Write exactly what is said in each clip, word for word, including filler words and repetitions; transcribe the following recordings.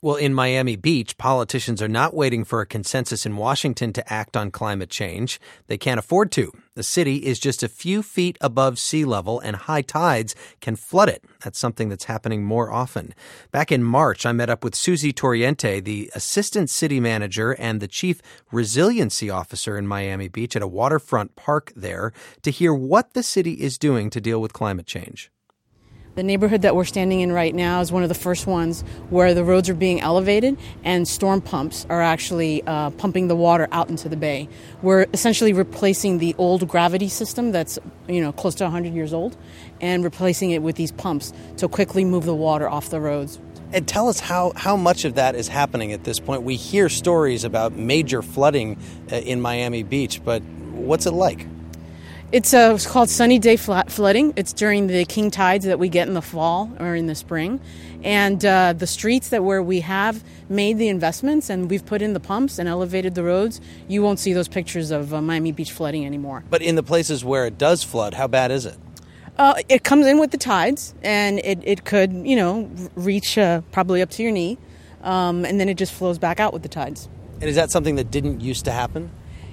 Well, in Miami Beach, politicians are not waiting for a consensus in Washington to act on climate change. They can't afford to. The city is just a few feet above sea level, and high tides can flood it. That's something that's happening more often. Back in March, I met up with Susie Torriente, the assistant city manager and the chief resiliency officer in Miami Beach at a waterfront park there, to hear what the city is doing to deal with climate change. The neighborhood that we're standing in right now is one of the first ones where the roads are being elevated and storm pumps are actually uh, pumping the water out into the bay. We're essentially replacing the old gravity system that's, you know, close to one hundred years old and replacing it with these pumps to quickly move the water off the roads. And tell us how, how much of that is happening at this point. We hear stories about major flooding uh, in Miami Beach, but what's it like? It's, uh, it's called sunny day flooding. It's during the king tides that we get in the fall or in the spring. And uh, the streets that where we have made the investments and we've put in the pumps and elevated the roads, you won't see those pictures of uh, Miami Beach flooding anymore. But in the places where it does flood, how bad is it? Uh, it comes in with the tides, and it, it could, you know, reach uh, probably up to your knee, um, and then it just flows back out with the tides. And is that something that didn't used to happen?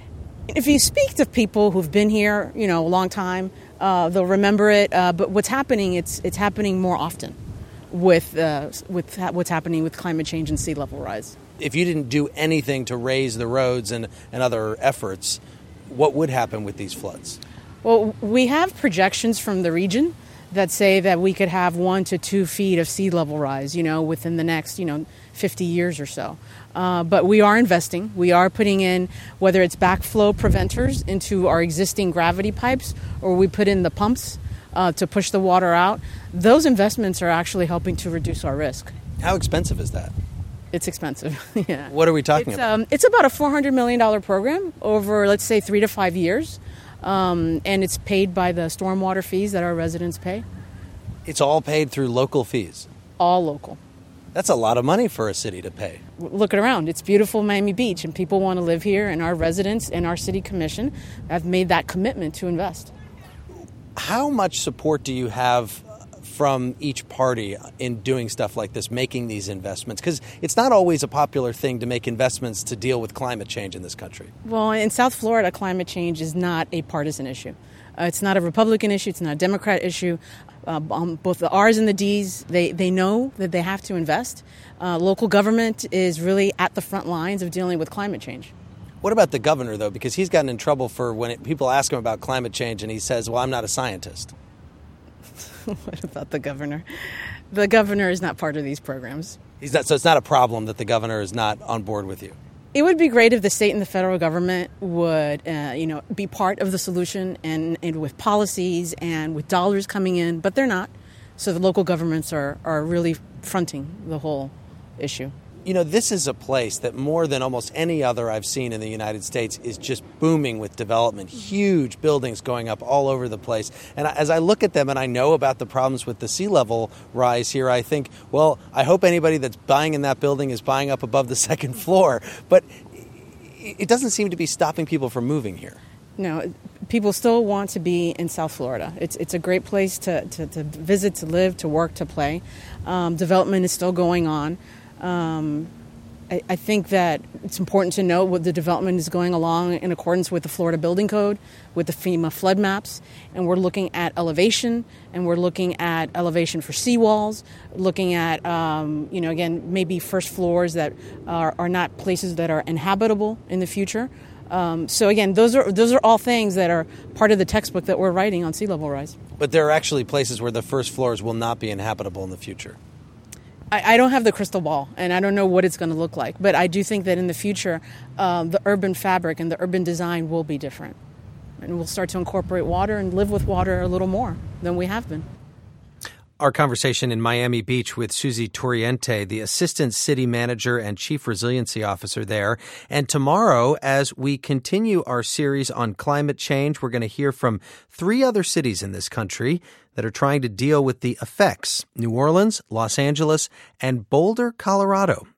If you speak to people who've been here, you know, a long time, uh, they'll remember it. Uh, but what's happening, it's it's happening more often with uh, with ha- what's happening with climate change and sea level rise. If you didn't do anything to raise the roads and, and other efforts, what would happen with these floods? Well, we have projections from the region that say that we could have one to two feet of sea level rise, you know, within the next, you know, fifty years or so. Uh, but we are investing. We are putting in, whether it's backflow preventers into our existing gravity pipes, or we put in the pumps uh, to push the water out. Those investments are actually helping to reduce our risk. How expensive is that? It's expensive. Yeah. What are we talking it's, about? Um, it's about a four hundred million dollars program over, let's say, three to five years. Um, and it's paid by the stormwater fees that our residents pay. It's all paid through local fees? All local. That's a lot of money for a city to pay. Look around. It's beautiful Miami Beach, and people want to live here, and our residents and our city commission have made that commitment to invest. How much support do you have from each party in doing stuff like this, making these investments? Because it's not always a popular thing to make investments to deal with climate change in this country. Well, in South Florida, climate change is not a partisan issue. Uh, it's not a Republican issue. It's not a Democrat issue. Uh, um, both the R's and the D's, they, they know that they have to invest. Uh, local government is really at the front lines of dealing with climate change. What about the governor, though? Because he's gotten in trouble for when it, people ask him about climate change, and he says, well, I'm not a scientist. What about the governor? The governor is not part of these programs. He's not, so it's not a problem that the governor is not on board with you? It would be great if the state and the federal government would, uh, you know, be part of the solution and, and with policies and with dollars coming in, but they're not. So the local governments are, are really fronting the whole issue. You know, this is a place that more than almost any other I've seen in the United States is just booming with development, huge buildings going up all over the place. And as I look at them and I know about the problems with the sea level rise here, I think, well, I hope anybody that's buying in that building is buying up above the second floor. But it doesn't seem to be stopping people from moving here. No, people still want to be in South Florida. It's it's a great place to, to, to visit, to live, to work, to play. Um, development is still going on. Um, I, I think that it's important to note what the development is going along in accordance with the Florida Building Code, with the FEMA flood maps, and we're looking at elevation, and we're looking at elevation for seawalls, looking at, um, you know, again, maybe first floors that are, are not places that are inhabitable in the future. Um, so again, those are those are all things that are part of the textbook that we're writing on sea level rise. But there are actually places where the first floors will not be inhabitable in the future. I don't have the crystal ball, and I don't know what it's going to look like. But I do think that in the future, uh, the urban fabric and the urban design will be different. And we'll start to incorporate water and live with water a little more than we have been. Our conversation in Miami Beach with Susie Torriente, the Assistant City Manager and Chief Resiliency Officer there. And tomorrow, as we continue our series on climate change, we're going to hear from three other cities in this country that are trying to deal with the effects: New Orleans, Los Angeles, and Boulder, Colorado.